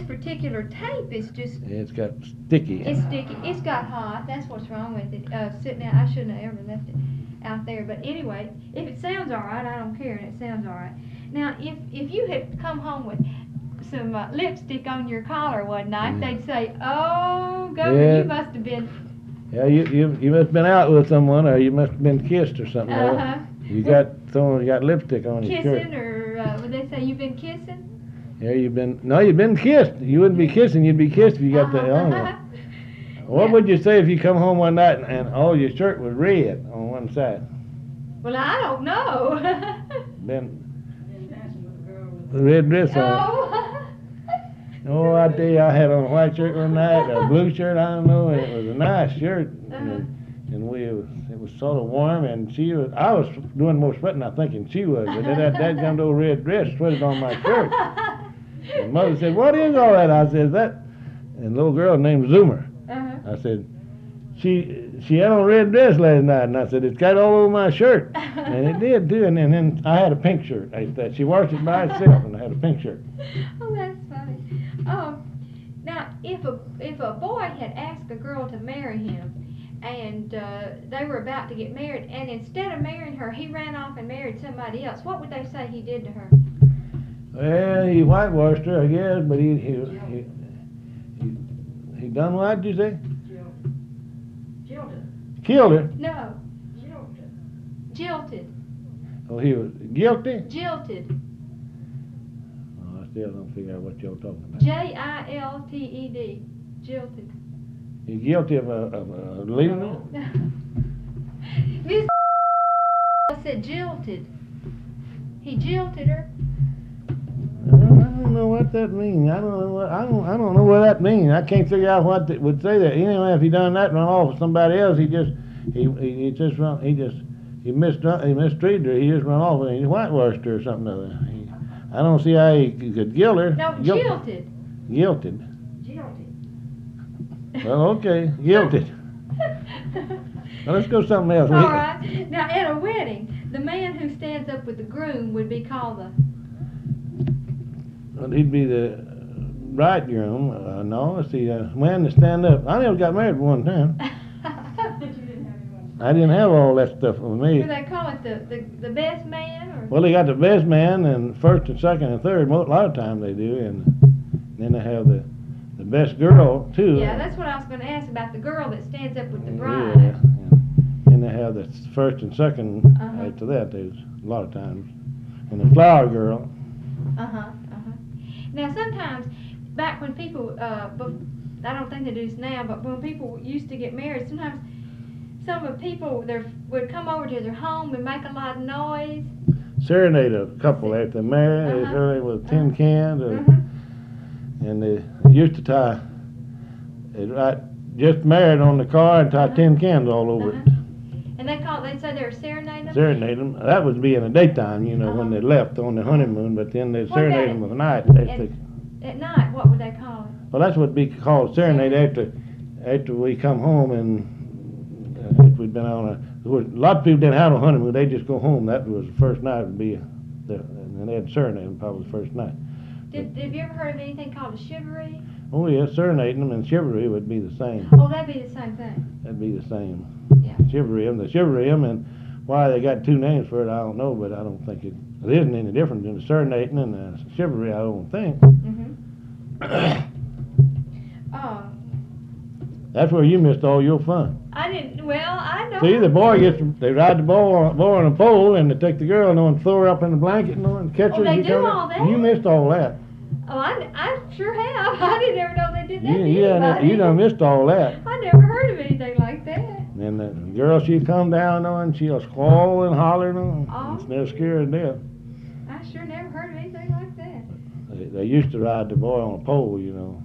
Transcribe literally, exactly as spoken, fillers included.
particular tape is just... It's got sticky. It's sticky. It's got hot. That's what's wrong with it. Uh, sitting out, I shouldn't have ever left it out there. But anyway, if it sounds all right, I don't care, and it sounds all right. Now, if if you had come home with some uh, lipstick on your collar one night, Yeah. they'd say, "Oh, Governor, Yeah. you must have been..." Yeah, you, you you must have been out with someone, or you must have been kissed or something. Uh or huh. You got someone got lipstick on your shirt. Kissing, or uh, would they say you've been kissing? Yeah, you've been. No, you've been kissed. You wouldn't be kissing. You'd be kissed if you got the on there. What Yeah. would you say if you come home one night and, and all your shirt was red on one side? Well, I don't know. Been the red dress on. Oh. Oh, I tell you, I had on a white shirt one night, a blue shirt, I don't know, and it was a nice shirt. Uh-huh. And, and we, was, it was sort of warm, and she was, I was doing more sweating, I think, than she was. But then that dadgum old red dress sweated on my shirt. And mother said, "What is all that?" I said, "That," and a little girl named Zoomer. Uh-huh. I said, she she had on a red dress last night, and I said, "It's got all over my shirt." And it did, too, and then, then I had a pink shirt. I, that she washed it by itself, and I had a pink shirt. Oh, that's funny. Um, now, if a if a boy had asked a girl to marry him, and uh, they were about to get married, and instead of marrying her, he ran off and married somebody else, what would they say he did to her? Well, he whitewashed her, I guess, but he he he he, he done what, did you say? Jilted. Killed her. No, Jilted. jilted. Oh, he was guilty? Jilted. Oh, I still don't figure out what you're talking about. J I L T E D. Jilted. He's guilty of, uh, of uh, leaving her? Miss said jilted. He jilted her. I don't, I don't know what that means. I don't know what I don't I don't know what that means. I can't figure out what it would say that. Anyway, if he done that, run off with somebody else, he just he he, he just run he just he missed he mistreated her. He just run off and he whitewashed her or something other. He, I don't see how he could guilt her. No, Guilt- jilted. Guilted. Jilted. Well, okay, guilted. Well, let's go something else. All right. Now, at a wedding, the man who stands up with the groom would be called the... Well, he'd be the bridegroom. Uh, no, let's see, uh, man to stand up. I never got married one time. But you didn't have anyone. I didn't have all that stuff with me. Do they call it the, the, the best man? Or? Well, they got the best man and first and second and third. Mo- A lot of times they do, and then they have the the best girl too. Yeah, that's what I was going to ask about the girl that stands up with the Yeah, bride. and then they have the first and second. Uh-huh. After that, there's a lot of times, and the flower girl. Uh-huh, uh-huh. Now, sometimes, back when people, uh, bef- I don't think they do this now, but when people used to get married, sometimes some of the people there would come over to their home and make a lot of noise. Serenade a couple after they're married. They Uh-huh. serenade with tin cans, or, Uh-huh. and they used to tie. They'd write "just married" on the car and tie Uh-huh. tin cans all over Uh-huh. it. And they call, they'd say they were serenading them? Serenade them. That would be in the daytime, you know, when Uh-huh. they left on the honeymoon. But then they'd What serenade about them at night. They'd And- take- At night, what would they call it? Well, that's what would be called serenade after after we come home, and uh, if we'd been on a, there was, a lot of people didn't have a honeymoon. They just go home. That was the first night would be, the, and then they had serenade them probably the first night. Did, have you ever heard of anything called a chivalry? Oh yeah, serenading them and chivalry would be the same. Oh, that'd be the same thing. That'd be the same. Yeah. Chivalry them, the chivalry them, and why they got two names for it, I don't know, but I don't think it, it isn't any different than the serenading and the chivalry. I don't think. Mm-hmm. Oh, That's where you missed all your fun. I didn't, well, I know. See, the boy gets, they ride the boy on, boy on a pole, and they take the girl and, and throw her up in the blanket and, and catch Oh, her. they and you do come all in. that? You missed all that. Oh, I, I sure have. I didn't ever know they did that You, to you, done, anybody. you done missed all that. I never heard of anything like that. And the girl, she'd come down on, and she'll squall and holler and all. Oh. And they're scared to death. I sure never heard of anything like that. They, they used to ride the boy on a pole, you know.